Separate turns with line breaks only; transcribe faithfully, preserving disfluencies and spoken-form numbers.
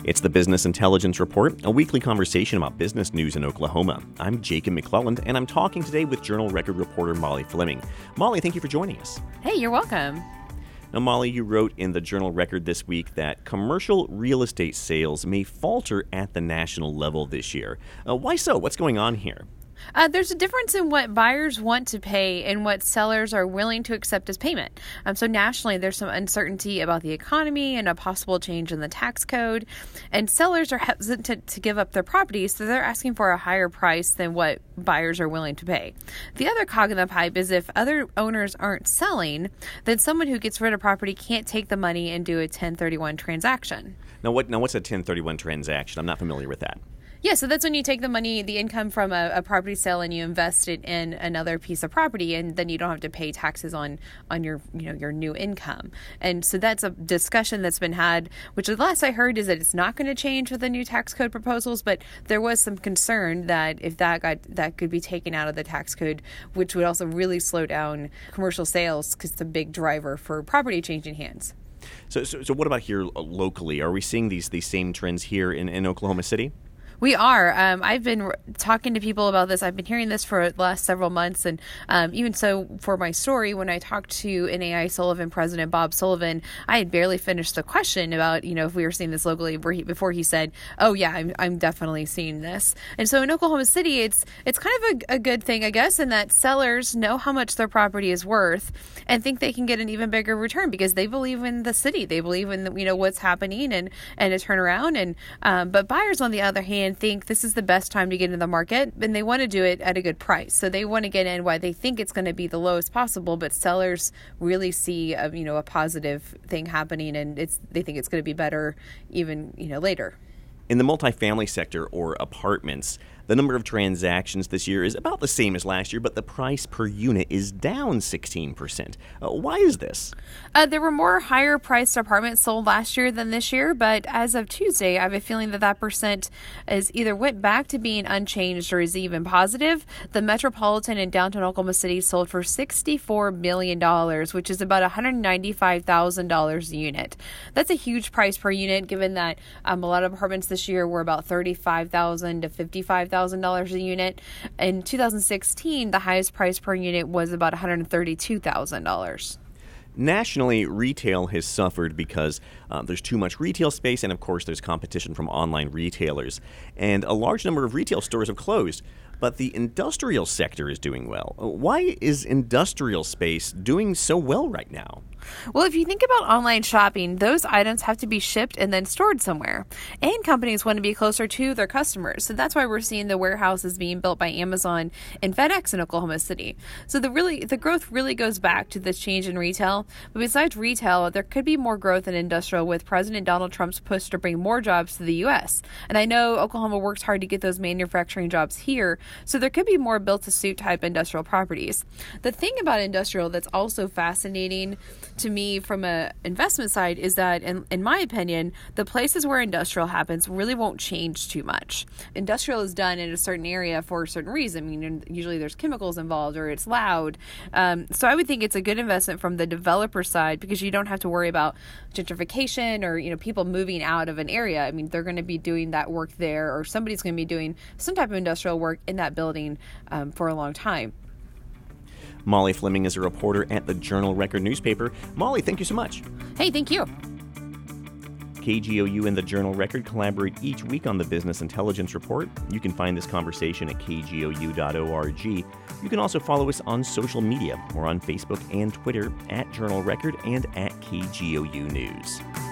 It's the Business Intelligence Report, a weekly conversation about business news in Oklahoma. I'm Jacob McClelland, and I'm talking today with Journal Record reporter Molly Fleming. Molly, thank you for joining us.
Hey, you're welcome.
Now, Molly, you wrote in the Journal Record this week that commercial real estate sales may falter at the national level this year. Uh, why so? What's going on here?
Uh, there's a difference in what buyers want to pay and what sellers are willing to accept as payment. Um, so nationally, there's some uncertainty about the economy and a possible change in the tax code. And sellers are hesitant to give up their properties, so they're asking for a higher price than what buyers are willing to pay. The other cog in the pipe is if other owners aren't selling, then someone who gets rid of property can't take the money and do a ten thirty-one transaction.
Now, what? Now, what's a ten thirty-one transaction? I'm not familiar with that.
Yeah, so that's when you take the money, the income from a, a property sale, and you invest it in another piece of property, and then you don't have to pay taxes on on your you know your new income. And so that's a discussion that's been had, which the last I heard is that it's not going to change with the new tax code proposals, but there was some concern that if that got that could be taken out of the tax code, which would also really slow down commercial sales because it's a big driver for property changing hands.
So, so, so what about here locally? Are we seeing these these same trends here in, in Oklahoma City?
We are. Um, I've been r- talking to people about this. I've been hearing this for the last several months. And um, even so, for my story, when I talked to N A I Sullivan President Bob Sullivan, I had barely finished the question about, you know, if we were seeing this locally where he, before he said, oh, yeah, I'm I'm definitely seeing this. And so in Oklahoma City, it's it's kind of a, a good thing, I guess, in that sellers know how much their property is worth and think they can get an even bigger return because they believe in the city. They believe in, the, you know, what's happening and, and a turnaround. And um, but buyers, on the other hand, think this is the best time to get into the market, and they want to do it at a good price. So they want to get in while they think it's going to be the lowest possible, but sellers really see a, you know, a positive thing happening, and it's they think it's going to be better even, you know, later.
In the multifamily sector or apartments, the number of transactions this year is about the same as last year, but the price per unit is down sixteen percent. Uh, why is this?
Uh, there were more higher-priced apartments sold last year than this year, but as of Tuesday, I have a feeling that that percent is either went back to being unchanged or is even positive. The Metropolitan in downtown Oklahoma City sold for sixty-four million dollars, which is about one hundred ninety-five thousand dollars a unit. That's a huge price per unit, given that um, a lot of apartments this year were about thirty-five thousand dollars to fifty-five thousand dollars a unit. In two thousand sixteen, the highest price per unit was about one hundred thirty-two thousand dollars.
Nationally, retail has suffered because uh, there's too much retail space, and of course there's competition from online retailers. And a large number of retail stores have closed, but the industrial sector is doing well. Why is industrial space doing so well right now?
Well, if you think about online shopping, those items have to be shipped and then stored somewhere. And companies want to be closer to their customers. So that's why we're seeing the warehouses being built by Amazon and FedEx in Oklahoma City. So the really the growth really goes back to this change in retail. But besides retail, there could be more growth in industrial with President Donald Trump's push to bring more jobs to the U S. And I know Oklahoma works hard to get those manufacturing jobs here. So there could be more built-to-suit type industrial properties. The thing about industrial that's also fascinating to me from a investment side is that, in, in my opinion, the places where industrial happens really won't change too much. Industrial is done in a certain area for a certain reason. I mean, usually there's chemicals involved or it's loud. Um, so I would think it's a good investment from the developer side because you don't have to worry about gentrification or, you know, people moving out of an area. I mean, they're going to be doing that work there, or somebody's going to be doing some type of industrial work in that building um, for a long time.
Molly Fleming is a reporter at the Journal Record newspaper. Molly, thank you so much.
Hey, thank you.
K G O U and the Journal Record collaborate each week on the Business Intelligence Report. You can find this conversation at k g o u dot org. You can also follow us on social media. We're on Facebook and Twitter at Journal Record and at K G O U News.